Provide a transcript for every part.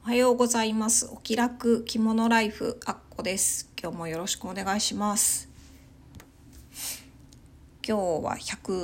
おはようございます。お気楽着物ライフあっこです。今日もよろしくお願いします。今日は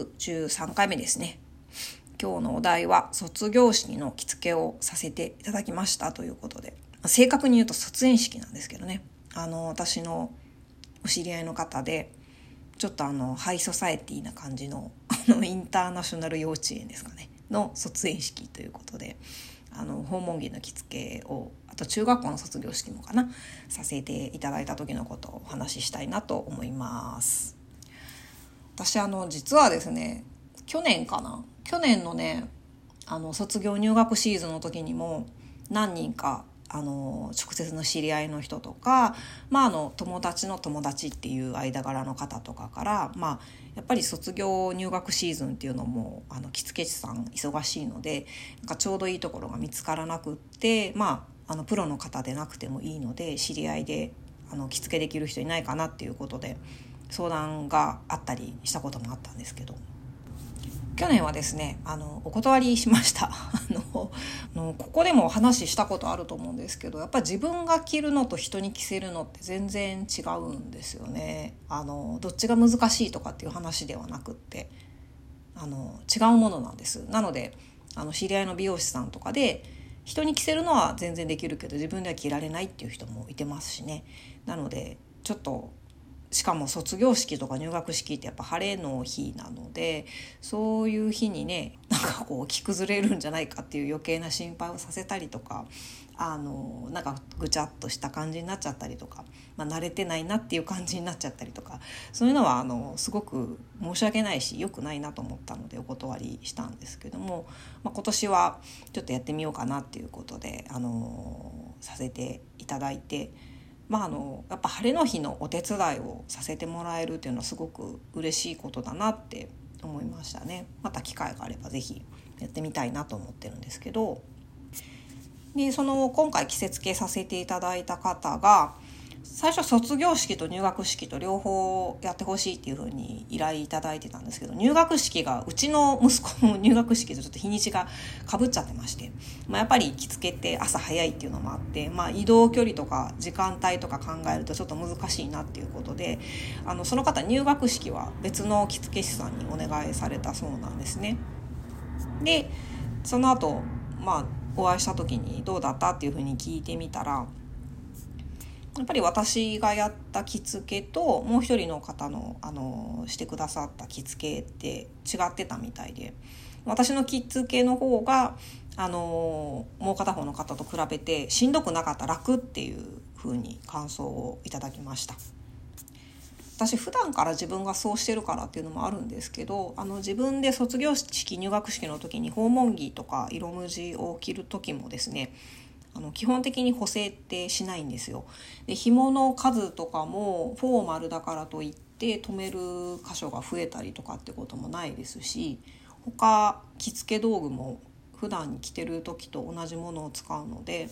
113回目ですね。今日のお題は卒業式の着付けをさせていただきましたということで、正確に言うと卒園式なんですけどね、私のお知り合いの方でちょっとハイソサエティな感じのインターナショナル幼稚園ですかねの卒園式ということで、訪問着の着付けを、あと中学校の卒業式もかな、させていただいた時のことをお話ししたいなと思います。私実はですね、去年のね、卒業入学シーズンの時にも何人か直接の知り合いの人とか、友達の友達っていう間柄の方とかから、やっぱり卒業入学シーズンっていうのも着付け師さん忙しいので、ちょうどいいところが見つからなくって、プロの方でなくてもいいので、知り合いで着付けできる人いないかなっていうことで相談があったりしたこともあったんですけど、去年はですねお断りしましたここでも話したことあると思うんですけど、やっぱり自分が着るのと人に着せるのって全然違うんですよね。どっちが難しいとかっていう話ではなくって違うものなんです。なので知り合いの美容師さんとかで人に着せるのは全然できるけど自分では着られないっていう人もいてますしね。なのでちょっと、しかも卒業式とか入学式ってやっぱ晴れの日なので、そういう日にね着崩れるんじゃないかっていう余計な心配をさせたりとか、ぐちゃっとした感じになっちゃったりとか、慣れてないなっていう感じになっちゃったりとか、そういうのはすごく申し訳ないし良くないなと思ったのでお断りしたんですけども、今年はちょっとやってみようかなっていうことでさせていただいて、やっぱ晴れの日のお手伝いをさせてもらえるっていうのはすごく嬉しいことだなって思いましたね。また機会があればぜひやってみたいなと思ってるんですけど、で今回着せ付けさせていただいた方が最初卒業式と入学式と両方やってほしいっていう風に依頼いただいてたんですけど、入学式がうちの息子の入学式とちょっと日にちがかぶっちゃってまして、やっぱり着付けって朝早いっていうのもあって、移動距離とか時間帯とか考えるとちょっと難しいなっていうことで、その方入学式は別の着付け師さんにお願いされたそうなんですね。でその後お会いした時にどうだったっていう風に聞いてみたら、やっぱり私がやった着付けともう一人の方の、してくださった着付けって違ってたみたいで、私の着付けの方がもう片方の方と比べてしんどくなかった、楽っていう風に感想をいただきました。私普段から自分がそうしてるからっていうのもあるんですけど、自分で卒業式入学式の時に訪問着とか色無地を着る時もですね、基本的に補正ってしないんですよ。で紐の数とかもフォーマルだからといって留める箇所が増えたりとかってこともないですし、他着付け道具も普段着てる時と同じものを使うので、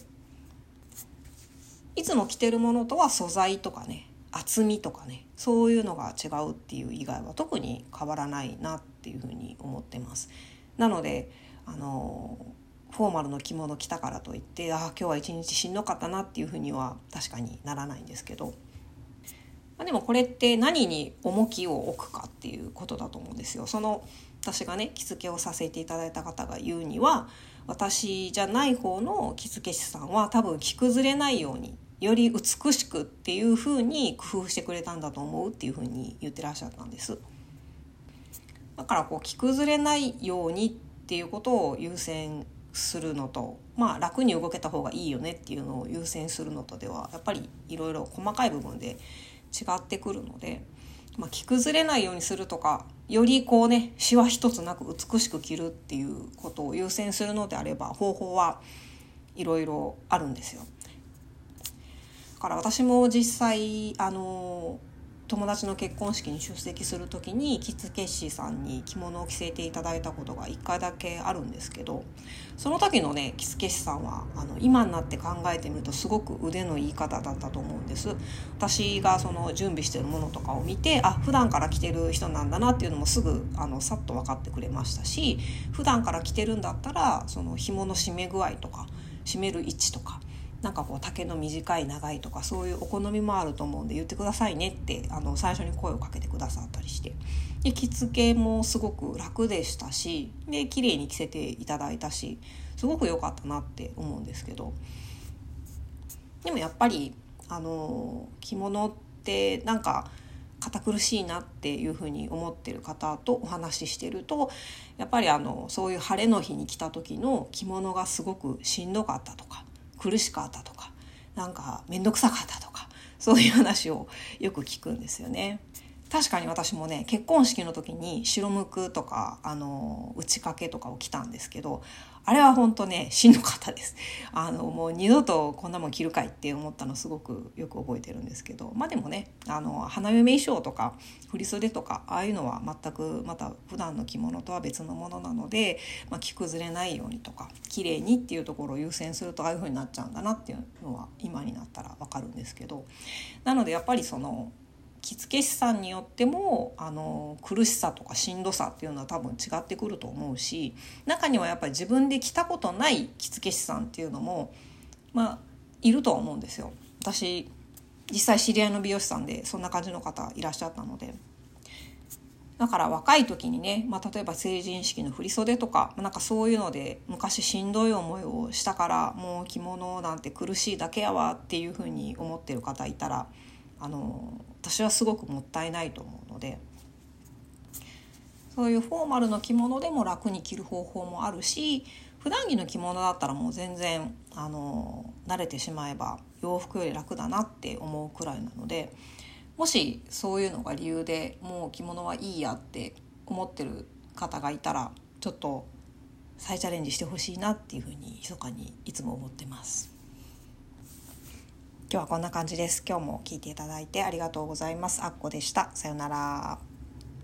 いつも着てるものとは素材とかね、厚みとかね、そういうのが違うっていう以外は特に変わらないなっていうふうに思ってます。なのでフォーマルの着物着たからといって今日は一日しんどかったなっていうふうには確かにならないんですけど、でもこれって何に重きを置くかっていうことだと思うんですよ。私がね着付けをさせていただいた方が言うには、私じゃない方の着付け師さんは多分着崩れないようにより美しくっていうふうに工夫してくれたんだと思うっていうふうに言ってらっしゃったんです。だから着崩れないようにっていうことを優先するのと、楽に動けた方がいいよねっていうのを優先するのとではやっぱりいろいろ細かい部分で違ってくるので、着崩れないようにするとか、よりシワ一つなく美しく着るっていうことを優先するのであれば方法はいろいろあるんですよ。だから私も実際友達の結婚式に出席するときに着付け師さんに着物を着せていただいたことが1回だけあるんですけど、その時のね着付け師さんは今になって考えてみるとすごく腕のいい方だったと思うんです。私が準備しているものとかを見て、普段から着てる人なんだなっていうのもすぐさっと分かってくれましたし、普段から着てるんだったら紐の締め具合とか締める位置とか、なんかこう丈の短い長いとか、そういうお好みもあると思うんで言ってくださいねって最初に声をかけてくださったりして、で着付けもすごく楽でしたし、で綺麗に着せていただいたし、すごく良かったなって思うんですけど、でもやっぱり着物ってなんか堅苦しいなっていうふうに思ってる方とお話ししてると、やっぱりそういう晴れの日に着た時の着物がすごくしんどかったとか苦しかったとか、なんかめんどくさかったとか、そういう話をよく聞くんですよね。確かに私もね、結婚式の時に白むくとか打ち掛けとかを着たんですけど、あれは本当ねしんどかったです。もう二度とこんなもん着るかいって思ったのすごくよく覚えてるんですけど、まあでもね花嫁衣装とか振袖とかああいうのは全くまた普段の着物とは別のものなので、着崩れないようにとか綺麗にっていうところを優先するとああいう風になっちゃうんだなっていうのは今になったらわかるんですけど、なのでやっぱりその着付け師さんによっても苦しさとかしんどさっていうのは多分違ってくると思うし、中にはやっぱり自分で着たことない着付け師さんっていうのもいるとは思うんですよ。私実際知り合いの美容師さんでそんな感じの方いらっしゃったので、だから若い時にね、例えば成人式の振袖とかなんかそういうので昔しんどい思いをしたからもう着物なんて苦しいだけやわっていうふうに思ってる方いたら私はすごくもったいないと思うので、そういうフォーマルの着物でも楽に着る方法もあるし、普段着の着物だったらもう全然慣れてしまえば洋服より楽だなって思うくらいなので、もしそういうのが理由でもう着物はいいやって思ってる方がいたら、ちょっと再チャレンジしてほしいなっていうふうに密かにいつも思ってます。今日はこんな感じです。今日も聞いていただいてありがとうございます。あっこでした。さよなら。